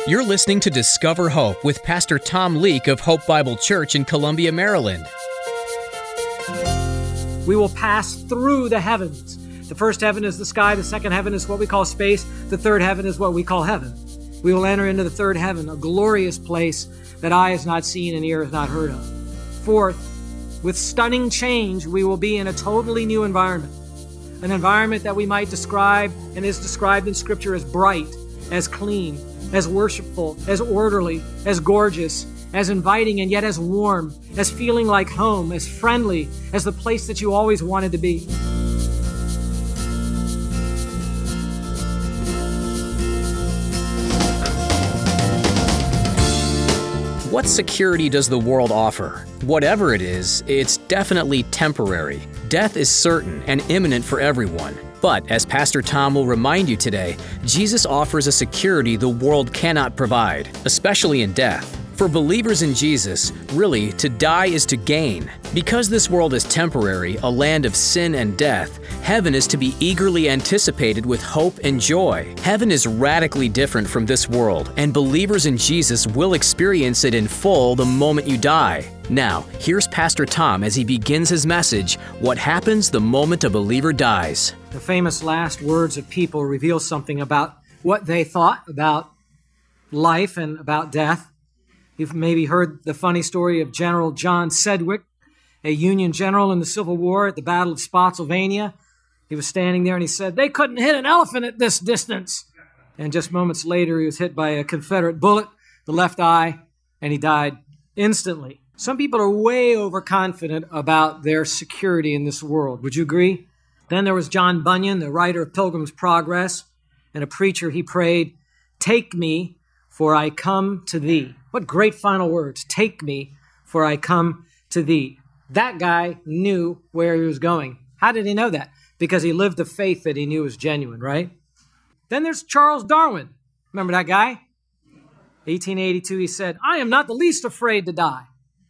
You're listening to Discover Hope with Pastor Tom Leake of Hope Bible Church in Columbia, Maryland. We will pass through the heavens. The first heaven is the sky. The second heaven is what we call space. The third heaven is what we call heaven. We will enter into the third heaven, a glorious place that eye has not seen and ear has not heard of. Fourth, with stunning change, we will be in a totally new environment. An environment that we might describe and is described in Scripture as bright, as clean, as worshipful, as orderly, as gorgeous, as inviting and yet as warm, as feeling like home, as friendly, as the place that you always wanted to be. What security does the world offer? Whatever it is, it's definitely temporary. Death is certain and imminent for everyone. But, as Pastor Tom will remind you today, Jesus offers a security the world cannot provide, especially in death. For believers in Jesus, really, to die is to gain. Because this world is temporary, a land of sin and death, heaven is to be eagerly anticipated with hope and joy. Heaven is radically different from this world, and believers in Jesus will experience it in full the moment you die. Now, here's Pastor Tom as he begins his message, What Happens the Moment a Believer Dies. The famous last words of people reveal something about what they thought about life and about death. You've maybe heard the funny story of General John Sedgwick, a Union general in the Civil War at the Battle of Spotsylvania. He was standing there and he said, "They couldn't hit an elephant at this distance." And just moments later, he was hit by a Confederate bullet, the left eye, and he died instantly. Some people are way overconfident about their security in this world. Would you agree? Then there was John Bunyan, the writer of Pilgrim's Progress, and a preacher. He prayed, "Take me, for I come to thee." What great final words. Take me, for I come to thee. That guy knew where he was going. How did he know that? Because he lived a faith that he knew was genuine, right? Then there's Charles Darwin. Remember that guy? 1882, he said, "I am not the least afraid to die."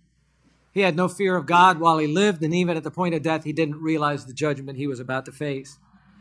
He had no fear of God while he lived, and even at the point of death, he didn't realize the judgment he was about to face.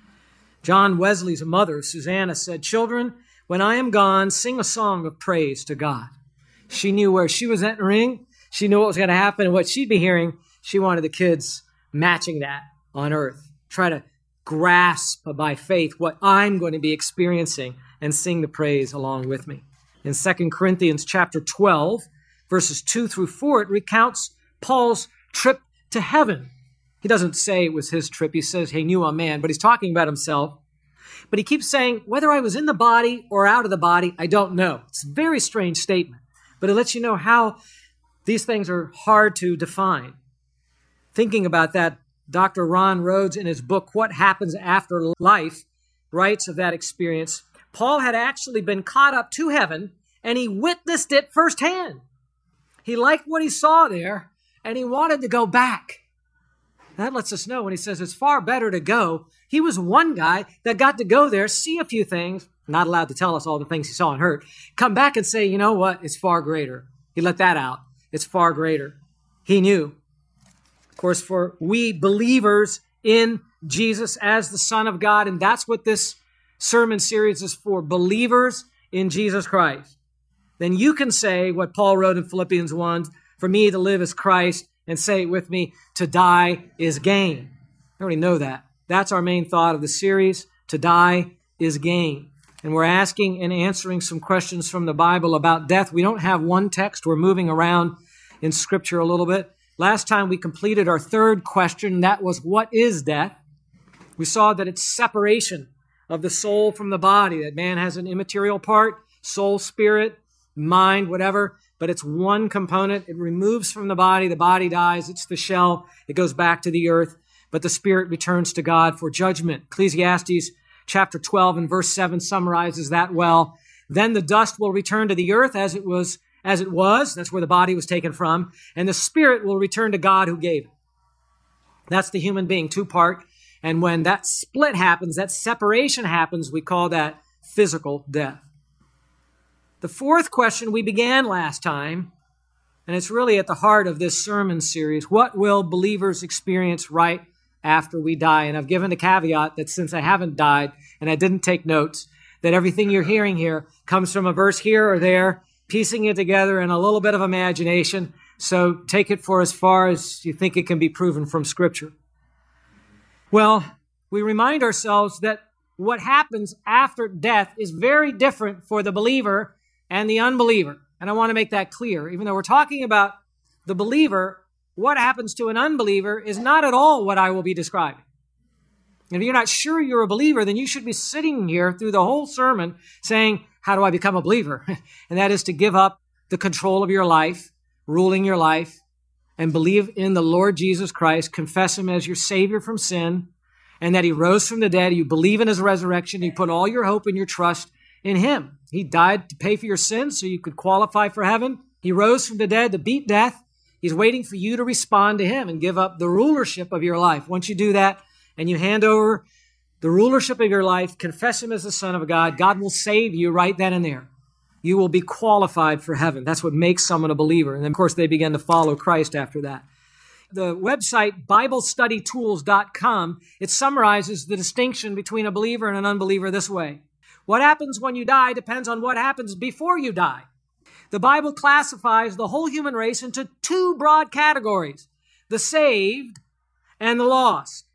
John Wesley's mother, Susanna, said, "Children, when I am gone, sing a song of praise to God." She knew where she was entering. She knew what was going to happen and what she'd be hearing. She wanted the kids matching that on earth. Try to grasp by faith what I'm going to be experiencing and sing the praise along with me. In 2 Corinthians chapter 12, verses 2 through 4, it recounts Paul's trip to heaven. He doesn't say it was his trip. He says he knew a man, but he's talking about himself. But he keeps saying, whether I was in the body or out of the body, I don't know. It's a very strange statement. But it lets you know how these things are hard to define. Thinking about that, Dr. Ron Rhodes, in his book, What Happens After Life, writes of that experience. Paul had actually been caught up to heaven, and he witnessed it firsthand. He liked what he saw there, and he wanted to go back. That lets us know when he says it's far better to go. He was one guy that got to go there, see a few things, not allowed to tell us all the things he saw and heard, come back and say, you know what, it's far greater. He let that out. It's far greater. He knew. Of course, for we believers in Jesus as the Son of God, and that's what this sermon series is for, believers in Jesus Christ, then you can say what Paul wrote in Philippians 1, for me to live is Christ, and say it with me, to die is gain. I already know that. That's our main thought of the series, to die is gain. And we're asking and answering some questions from the Bible about death. We don't have one text. We're moving around in Scripture a little bit. Last time we completed our third question, and that was, what is death? We saw that it's separation of the soul from the body, that man has an immaterial part, soul, spirit, mind, whatever, but it's one component. It removes from the body dies, it's the shell, it goes back to the earth, but the spirit returns to God for judgment. Ecclesiastes chapter 12 and verse 7 summarizes that well. Then the dust will return to the earth as it was. That's where the body was taken from. And the spirit will return to God who gave it. That's the human being, two-part. And when that split happens, that separation happens, we call that physical death. The fourth question we began last time, and it's really at the heart of this sermon series, what will believers experience right after we die? And I've given a caveat that since I haven't died and I didn't take notes, that everything you're hearing here comes from a verse here or there, piecing it together in a little bit of imagination. So take it for as far as you think it can be proven from Scripture. Well, we remind ourselves that what happens after death is very different for the believer and the unbeliever. And I want to make that clear. Even though we're talking about the believer, what happens to an unbeliever is not at all what I will be describing. If you're not sure you're a believer, then you should be sitting here through the whole sermon saying, how do I become a believer? And that is to give up the control of your life, ruling your life, and believe in the Lord Jesus Christ, confess him as your Savior from sin, and that he rose from the dead. You believe in his resurrection. You put all your hope and your trust in him. He died to pay for your sins so you could qualify for heaven. He rose from the dead to beat death. He's waiting for you to respond to him and give up the rulership of your life. Once you do that and you hand over the rulership of your life, confess him as the Son of God, God will save you right then and there. You will be qualified for heaven. That's what makes someone a believer. And then, of course, they begin to follow Christ after that. The website, BibleStudyTools.com, it summarizes the distinction between a believer and an unbeliever this way. What happens when you die depends on what happens before you die. The Bible classifies the whole human race into two broad categories, the saved and the lost.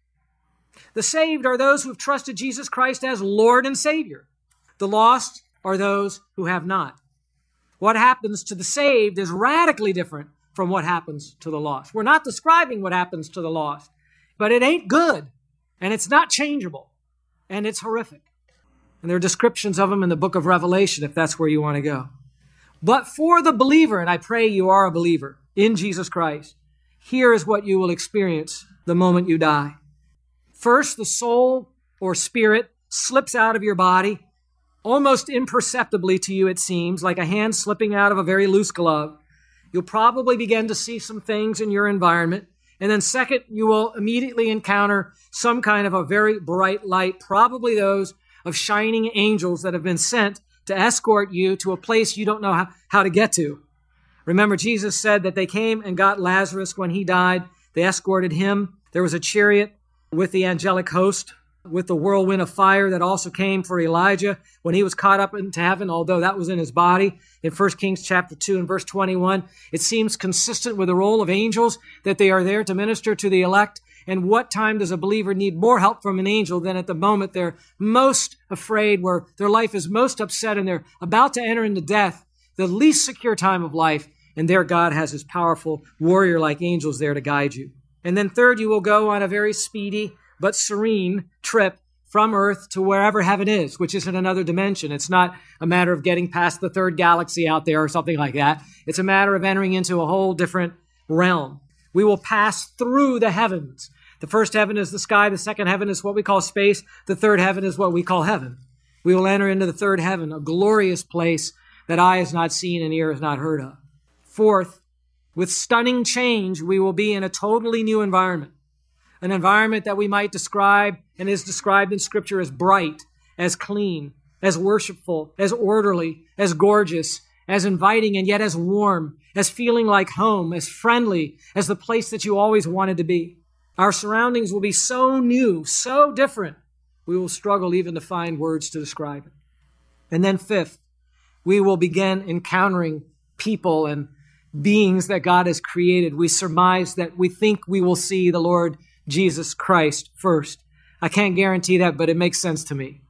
The saved are those who have trusted Jesus Christ as Lord and Savior. The lost are those who have not. What happens to the saved is radically different from what happens to the lost. We're not describing what happens to the lost, but it ain't good, and it's not changeable, and it's horrific. And there are descriptions of them in the book of Revelation, if that's where you want to go. But for the believer, and I pray you are a believer in Jesus Christ, here is what you will experience the moment you die. First, the soul or spirit slips out of your body, almost imperceptibly to you, it seems, like a hand slipping out of a very loose glove. You'll probably begin to see some things in your environment. And then second, you will immediately encounter some kind of a very bright light, probably those of shining angels that have been sent to escort you to a place you don't know how to get to. Remember, Jesus said that they came and got Lazarus when he died. They escorted him. There was a chariot with the angelic host, with the whirlwind of fire that also came for Elijah when he was caught up into heaven, although that was in his body. In 1 Kings chapter 2 and verse 21, it seems consistent with the role of angels that they are there to minister to the elect. And what time does a believer need more help from an angel than at the moment they're most afraid, where their life is most upset and they're about to enter into death, the least secure time of life, and there God has his powerful warrior-like angels there to guide you. And then third, you will go on a very speedy but serene trip from earth to wherever heaven is, which is in another dimension. It's not a matter of getting past the third galaxy out there or something like that. It's a matter of entering into a whole different realm. We will pass through the heavens. The first heaven is the sky. The second heaven is what we call space. The third heaven is what we call heaven. We will enter into the third heaven, a glorious place that eye has not seen and ear has not heard of. Fourth, with stunning change, we will be in a totally new environment. An environment that we might describe and is described in Scripture as bright, as clean, as worshipful, as orderly, as gorgeous, as inviting and yet as warm, as feeling like home, as friendly, as the place that you always wanted to be. Our surroundings will be so new, so different, we will struggle even to find words to describe it. And then fifth, we will begin encountering people and beings that God has created. We surmise that we think we will see the Lord Jesus Christ first. I can't guarantee that, but it makes sense to me.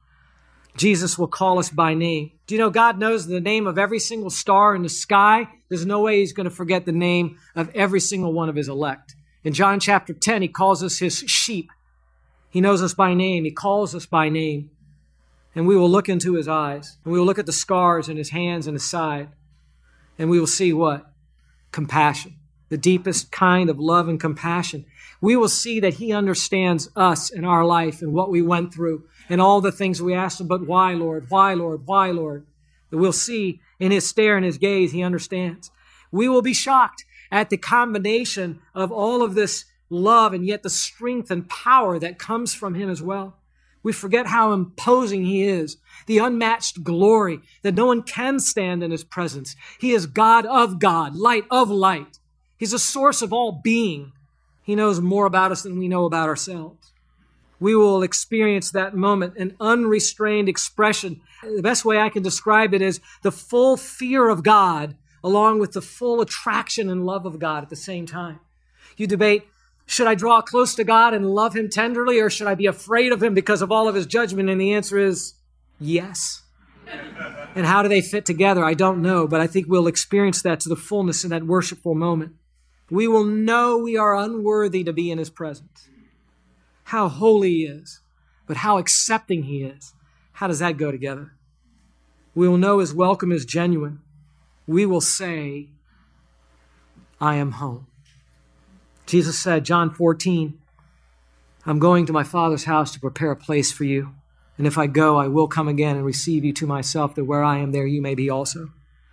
Jesus will call us by name. Do you know God knows the name of every single star in the sky? There's no way he's going to forget the name of every single one of his elect. In John chapter 10, he calls us his sheep. He knows us by name. He calls us by name. And we will look into his eyes. And we will look at the scars in his hands and his side. And we will see what? Compassion. The deepest kind of love and compassion. We will see that he understands us and our life and what we went through and all the things we asked him, but why, Lord? Why, Lord? Why, Lord? That we'll see in his stare and his gaze, he understands. We will be shocked at the combination of all of this love and yet the strength and power that comes from him as well. We forget how imposing he is, the unmatched glory that no one can stand in his presence. He is God of God, light of light. He's the source of all being. He knows more about us than we know about ourselves. We will experience that moment, an unrestrained expression. The best way I can describe it is the full fear of God along with the full attraction and love of God at the same time. You debate, should I draw close to God and love him tenderly, or should I be afraid of him because of all of his judgment? And the answer is yes. And how do they fit together? I don't know, but I think we'll experience that to the fullness in that worshipful moment. We will know we are unworthy to be in his presence. How holy he is, but how accepting he is. How does that go together? We will know his welcome is genuine. We will say, I am home. Jesus said, John 14, I'm going to my Father's house to prepare a place for you. And if I go, I will come again and receive you to myself, that where I am, there you may be also.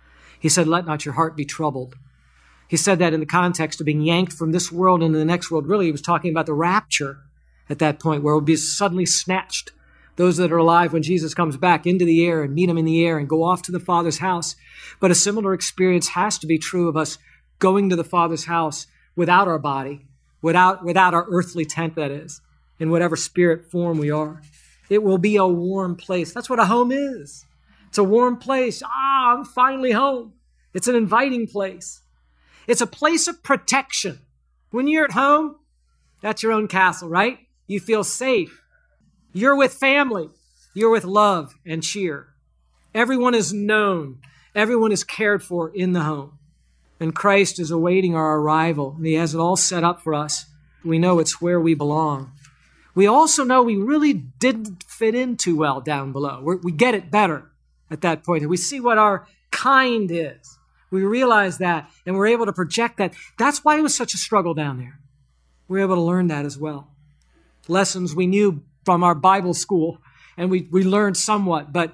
He said, let not your heart be troubled. He said that in the context of being yanked from this world into the next world. Really, he was talking about the rapture at that point, where it will be suddenly snatched. Those that are alive when Jesus comes back into the air and meet him in the air and go off to the Father's house. But a similar experience has to be true of us going to the Father's house without our body, without our earthly tent, that is, in whatever spirit form we are. It will be a warm place. That's what a home is. It's a warm place. I'm finally home. It's an inviting place. It's a place of protection. When you're at home, that's your own castle, right? You feel safe. You're with family. You're with love and cheer. Everyone is known. Everyone is cared for in the home. And Christ is awaiting our arrival, and he has it all set up for us. We know it's where we belong. We also know we really didn't fit in too well down below. We get it better at that point. We see what our kind is. We realize that, and we're able to project that. That's why it was such a struggle down there. We're able to learn that as well. Lessons we knew from our Bible school, and we learned somewhat, but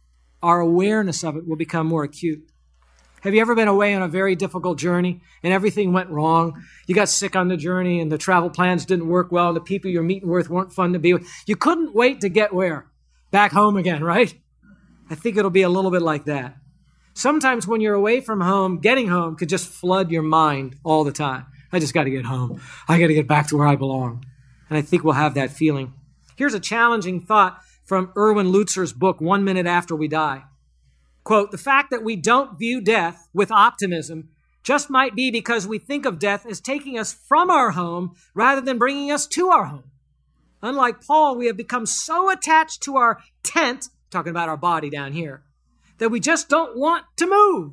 our awareness of it will become more acute. Have you ever been away on a very difficult journey and everything went wrong? You got sick on the journey and the travel plans didn't work well and the people you're meeting with weren't fun to be with. You couldn't wait to get where? Back home again, right? I think it'll be a little bit like that. Sometimes when you're away from home, getting home could just flood your mind all the time. I just got to get home. I got to get back to where I belong. And I think we'll have that feeling. Here's a challenging thought from Erwin Lutzer's book, 1 Minute After We Die. Quote, the fact that we don't view death with optimism just might be because we think of death as taking us from our home rather than bringing us to our home. Unlike Paul, we have become so attached to our tent, talking about our body down here, that we just don't want to move.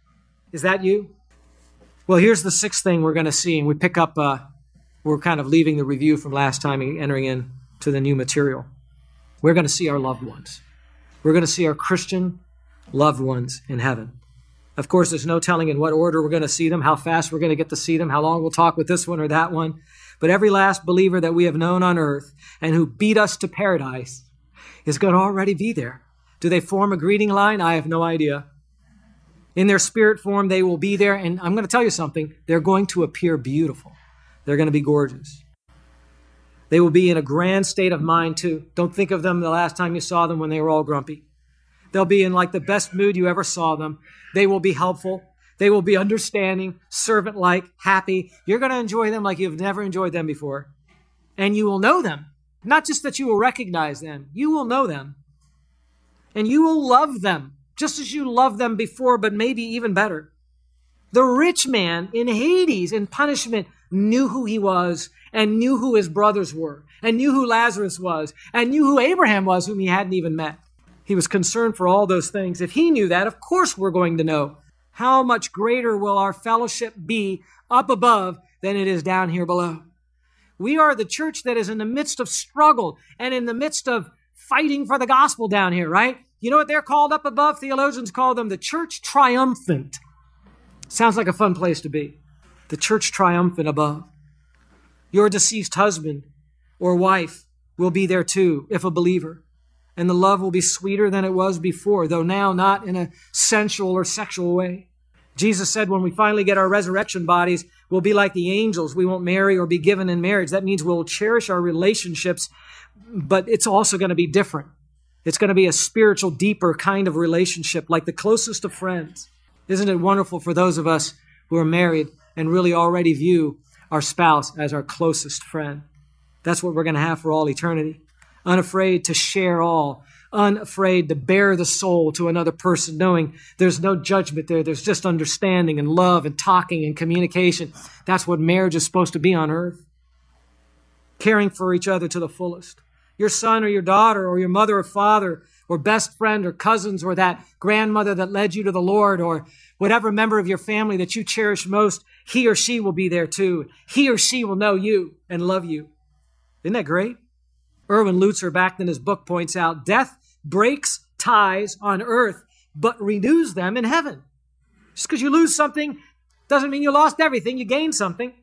Is that you? Well, here's the sixth thing we're going to see, and we pick up, we're kind of leaving the review from last time and entering into the new material. We're going to see our loved ones. We're going to see our Christian loved ones in heaven. Of course, there's no telling in what order we're going to see them, how fast we're going to get to see them, how long we'll talk with this one or that one. But every last believer that we have known on earth and who beat us to paradise is going to already be there. Do they form a greeting line? I have no idea. In their spirit form, they will be there. And I'm going to tell you something. They're going to appear beautiful. They're going to be gorgeous. They will be in a grand state of mind, too. Don't think of them the last time you saw them when they were all grumpy. They'll be in like the best mood you ever saw them. They will be helpful. They will be understanding, servant-like, happy. You're going to enjoy them like you've never enjoyed them before. And you will know them. Not just that you will recognize them. You will know them. And you will love them just as you loved them before, but maybe even better. The rich man in Hades, in punishment, knew who he was and knew who his brothers were and knew who Lazarus was and knew who Abraham was, whom he hadn't even met. He was concerned for all those things. If he knew that, of course we're going to know. How much greater will our fellowship be up above than it is down here below? We are the church that is in the midst of struggle and in the midst of fighting for the gospel down here, right? You know what they're called up above? Theologians call them the church triumphant. Sounds like a fun place to be. The church triumphant above. Your deceased husband or wife will be there too, if a believer. And the love will be sweeter than it was before, though now not in a sensual or sexual way. Jesus said when we finally get our resurrection bodies, we'll be like the angels. We won't marry or be given in marriage. That means we'll cherish our relationships, but it's also going to be different. It's going to be a spiritual, deeper kind of relationship, like the closest of friends. Isn't it wonderful for those of us who are married and really already view our spouse as our closest friend? That's what we're going to have for all eternity. Unafraid to share all. Unafraid to bare the soul to another person, knowing there's no judgment there. There's just understanding and love and talking and communication. That's what marriage is supposed to be on earth. Caring for each other to the fullest. Your son or your daughter or your mother or father or best friend or cousins or that grandmother that led you to the Lord or whatever member of your family that you cherish most, he or she will be there too. He or she will know you and love you. Isn't that great? Erwin Lutzer, back in his book, points out, death breaks ties on earth, but renews them in heaven. Just because you lose something doesn't mean you lost everything. You gained something.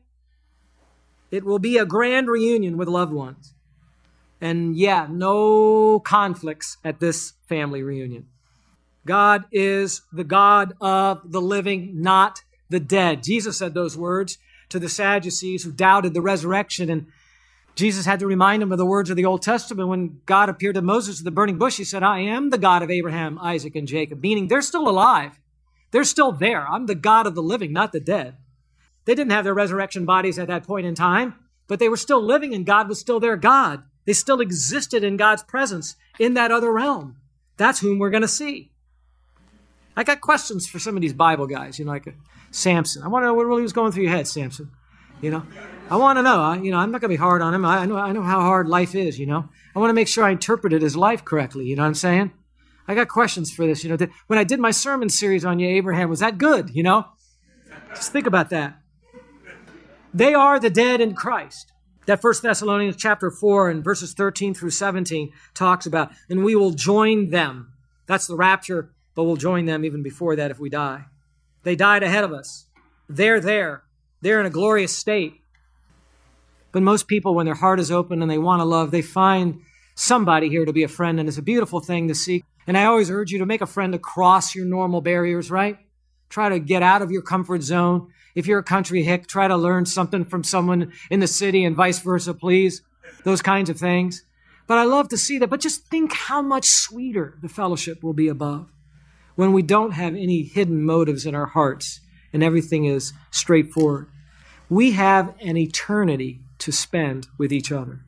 It will be a grand reunion with loved ones. And yeah, no conflicts at this family reunion. God is the God of the living, not the dead. Jesus said those words to the Sadducees who doubted the resurrection. And Jesus had to remind them of the words of the Old Testament when God appeared to Moses at the burning bush. He said, I am the God of Abraham, Isaac, and Jacob, meaning they're still alive. They're still there. I'm the God of the living, not the dead. They didn't have their resurrection bodies at that point in time, but they were still living and God was still their God. They still existed in God's presence in that other realm. That's whom we're going to see. I got questions for some of these Bible guys, like Samson. I want to know what really was going through your head, Samson. I want to know. I'm not going to be hard on him. I know how hard life is, I want to make sure I interpreted his life correctly, you know what I'm saying? I got questions for this, When I did my sermon series on you, Abraham, was that good, Just think about that. They are the dead in Christ. That 1 Thessalonians chapter 4 and verses 13 through 17 talks about, and we will join them. That's the rapture, but we'll join them even before that if we die. They died ahead of us. They're there. They're in a glorious state. But most people, when their heart is open and they want to love, they find somebody here to be a friend, and it's a beautiful thing to see. And I always urge you to make a friend across your normal barriers, right? Try to get out of your comfort zone. If you're a country hick, try to learn something from someone in the city and vice versa, please. Those kinds of things. But I love to see that. But just think how much sweeter the fellowship will be above when we don't have any hidden motives in our hearts and everything is straightforward. We have an eternity to spend with each other.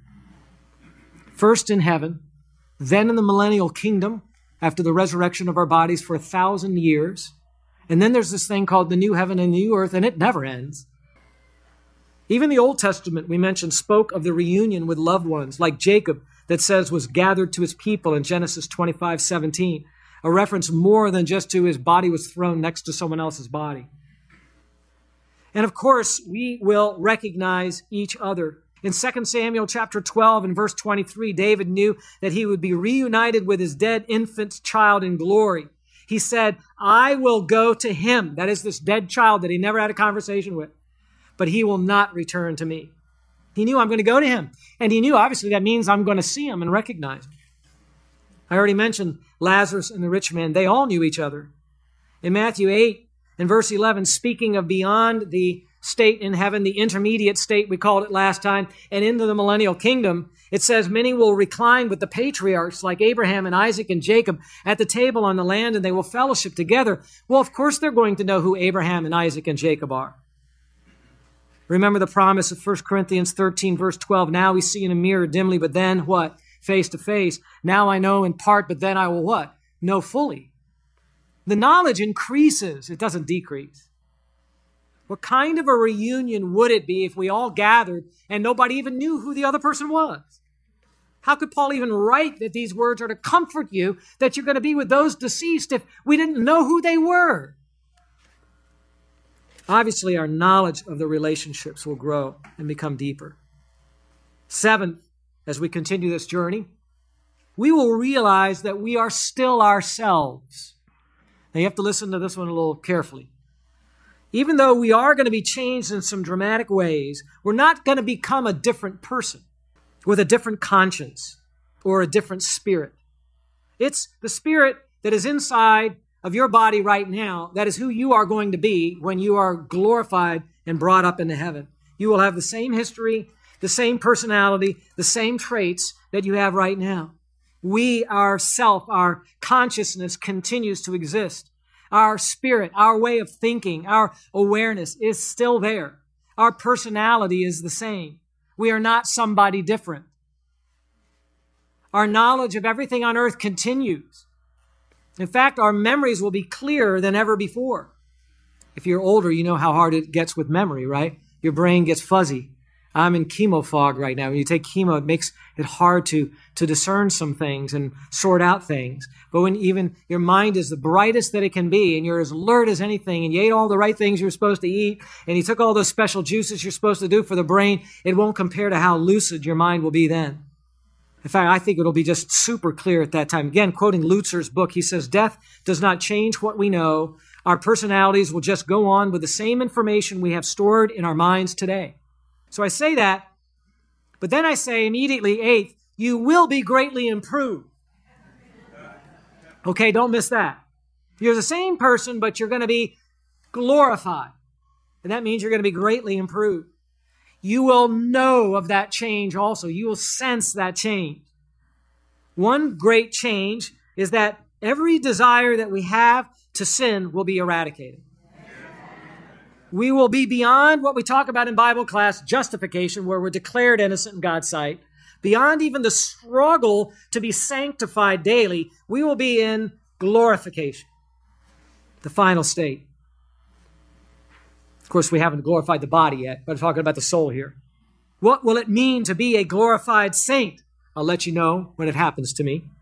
First in heaven, then in the millennial kingdom, after the resurrection of our bodies for 1,000 years. And then there's this thing called the new heaven and the new earth, and it never ends. Even the Old Testament, we mentioned, spoke of the reunion with loved ones, like Jacob, that says was gathered to his people in Genesis 25:17, a reference more than just to his body was thrown next to someone else's body. And of course, we will recognize each other. In 2 Samuel chapter 12 and verse 23, David knew that he would be reunited with his dead infant child in glory. He said, I will go to him. That is this dead child that he never had a conversation with. But he will not return to me. He knew I'm going to go to him. And he knew, obviously, that means I'm going to see him and recognize him. I already mentioned Lazarus and the rich man. They all knew each other. In Matthew 8 and verse 11, speaking of beyond the state in heaven, the intermediate state, we called it last time, and into the millennial kingdom, it says many will recline with the patriarchs like Abraham and Isaac and Jacob at the table on the land, and they will fellowship together. Well, of course they're going to know who Abraham and Isaac and Jacob are. Remember the promise of 1 Corinthians 13, verse 12. Now we see in a mirror dimly, but then what? Face to face. Now I know in part, but then I will what? Know fully. The knowledge increases. It doesn't decrease. What kind of a reunion would it be if we all gathered and nobody even knew who the other person was? How could Paul even write that these words are to comfort you, that you're going to be with those deceased if we didn't know who they were? Obviously, our knowledge of the relationships will grow and become deeper. Seventh, as we continue this journey, we will realize that we are still ourselves. Now, you have to listen to this one a little carefully. Even though we are going to be changed in some dramatic ways, we're not going to become a different person with a different conscience or a different spirit. It's the spirit that is inside of your body right now that is who you are going to be when you are glorified and brought up into heaven. You will have the same history, the same personality, the same traits that you have right now. We, ourself, our consciousness continues to exist. Our spirit, our way of thinking, our awareness is still there. Our personality is the same. We are not somebody different. Our knowledge of everything on earth continues. In fact, our memories will be clearer than ever before. If you're older, you know how hard it gets with memory, right? Your brain gets fuzzy. I'm in chemo fog right now. When you take chemo, it makes it hard to discern some things and sort out things. But when even your mind is the brightest that it can be, and you're as alert as anything, and you ate all the right things you're supposed to eat, and you took all those special juices you're supposed to do for the brain, it won't compare to how lucid your mind will be then. In fact, I think it'll be just super clear at that time. Again, quoting Lutzer's book, he says, "Death does not change what we know. Our personalities will just go on with the same information we have stored in our minds today." So I say that, but then I say immediately, eighth, you will be greatly improved. Okay, don't miss that. You're the same person, but you're going to be glorified. And that means you're going to be greatly improved. You will know of that change also. You will sense that change. One great change is that every desire that we have to sin will be eradicated. We will be beyond what we talk about in Bible class, justification, where we're declared innocent in God's sight. Beyond even the struggle to be sanctified daily, we will be in glorification, the final state. Of course, we haven't glorified the body yet, but I'm talking about the soul here. What will it mean to be a glorified saint? I'll let you know when it happens to me.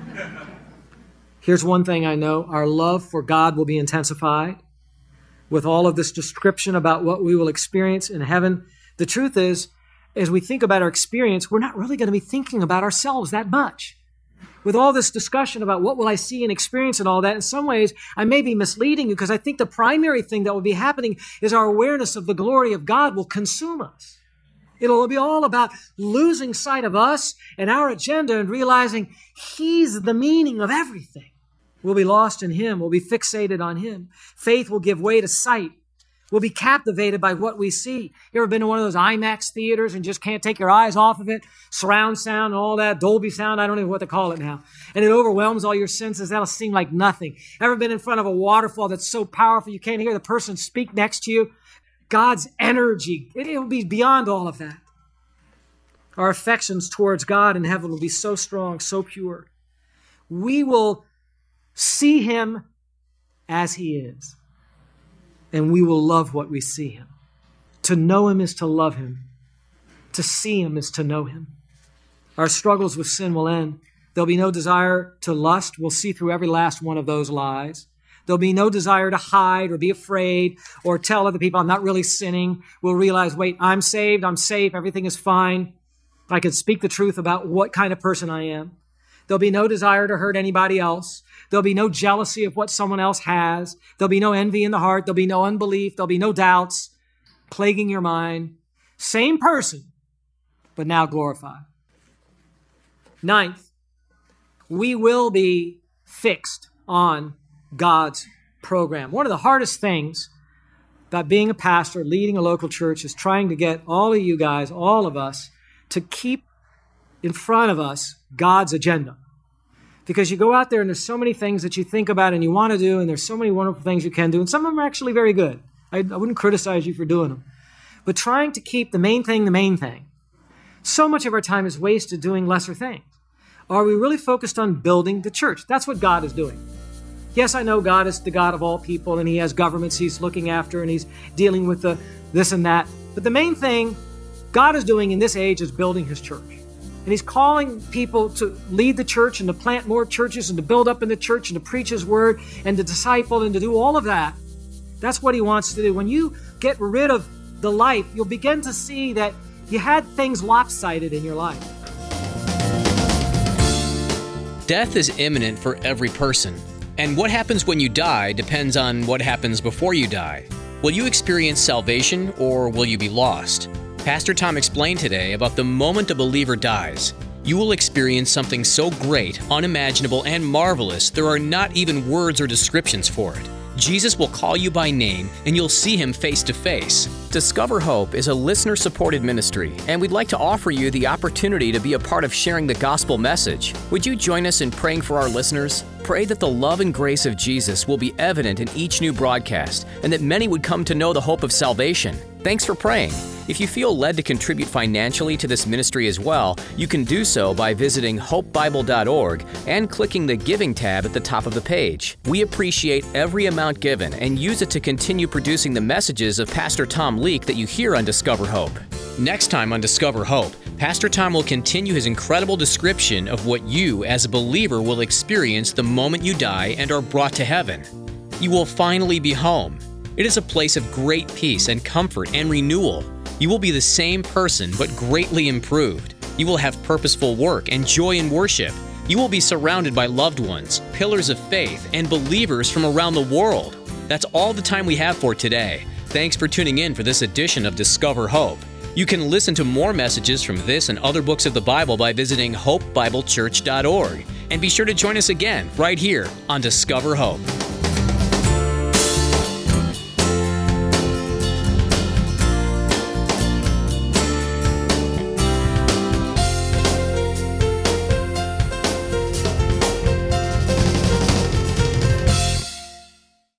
Here's one thing I know. Our love for God will be intensified. With all of this description about what we will experience in heaven, the truth is, as we think about our experience, we're not really going to be thinking about ourselves that much. With all this discussion about what will I see and experience and all that, in some ways, I may be misleading you because I think the primary thing that will be happening is our awareness of the glory of God will consume us. It'll be all about losing sight of us and our agenda and realizing He's the meaning of everything. We'll be lost in Him. We'll be fixated on Him. Faith will give way to sight. We'll be captivated by what we see. You ever been to one of those IMAX theaters and just can't take your eyes off of it? Surround sound and all that, Dolby sound, I don't even know what to call it now. And it overwhelms all your senses. That'll seem like nothing. Ever been in front of a waterfall that's so powerful you can't hear the person speak next to you? God's energy, it will be beyond all of that. Our affections towards God in heaven will be so strong, so pure. We will see Him as He is. And we will love what we see Him. To know Him is to love Him. To see Him is to know Him. Our struggles with sin will end. There'll be no desire to lust. We'll see through every last one of those lies. There'll be no desire to hide or be afraid or tell other people I'm not really sinning. We'll realize, wait, I'm saved, I'm safe, everything is fine. I can speak the truth about what kind of person I am. There'll be no desire to hurt anybody else. There'll be no jealousy of what someone else has. There'll be no envy in the heart. There'll be no unbelief. There'll be no doubts plaguing your mind. Same person, but now glorified. Ninth, we will be fixed on God's program. One of the hardest things about being a pastor, leading a local church, is trying to get all of you guys, all of us, to keep in front of us God's agenda. Because you go out there and there's so many things that you think about and you want to do, and there's so many wonderful things you can do, and some of them are actually very good. I wouldn't criticize you for doing them. But trying to keep the main thing the main thing. So much of our time is wasted doing lesser things. Are we really focused on building the church? That's what God is doing. Yes, I know God is the God of all people, and He has governments He's looking after, and He's dealing with this and that. But the main thing God is doing in this age is building His church. And He's calling people to lead the church and to plant more churches and to build up in the church and to preach His word and to disciple and to do all of that. That's what He wants to do. When you get rid of the life, you'll begin to see that you had things lopsided in your life. Death is imminent for every person. And what happens when you die depends on what happens before you die. Will you experience salvation or will you be lost? Pastor Tom explained today about the moment a believer dies. You will experience something so great, unimaginable, and marvelous, there are not even words or descriptions for it. Jesus will call you by name, and you'll see Him face to face. Discover Hope is a listener-supported ministry, and we'd like to offer you the opportunity to be a part of sharing the gospel message. Would you join us in praying for our listeners? Pray that the love and grace of Jesus will be evident in each new broadcast, and that many would come to know the hope of salvation. Thanks for praying. If you feel led to contribute financially to this ministry as well, you can do so by visiting hopebible.org and clicking the Giving tab at the top of the page. We appreciate every amount given and use it to continue producing the messages of Pastor Tom Leake that you hear on Discover Hope. Next time on Discover Hope, Pastor Tom will continue his incredible description of what you, as a believer, will experience the moment you die and are brought to heaven. You will finally be home. It is a place of great peace and comfort and renewal. You will be the same person, but greatly improved. You will have purposeful work and joy in worship. You will be surrounded by loved ones, pillars of faith, and believers from around the world. That's all the time we have for today. Thanks for tuning in for this edition of Discover Hope. You can listen to more messages from this and other books of the Bible by visiting hopebiblechurch.org. And be sure to join us again right here on Discover Hope.